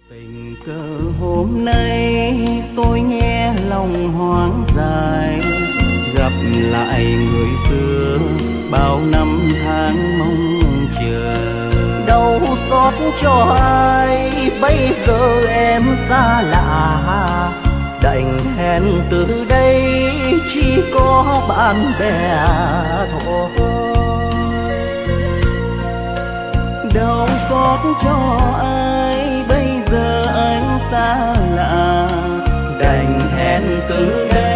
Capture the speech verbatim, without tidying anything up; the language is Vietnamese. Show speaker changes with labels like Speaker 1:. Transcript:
Speaker 1: Tình cờ hôm nay tôi nghe lòng hoang dài, gặp lại người xưa bao năm tháng mong chờ. Đau xót cho ai bây giờ em xa lạ, đành hẹn từ đây chỉ có bạn bè thôi. Đau xót cho ai bây giờ anh xa lạ, đành hẹn từ đây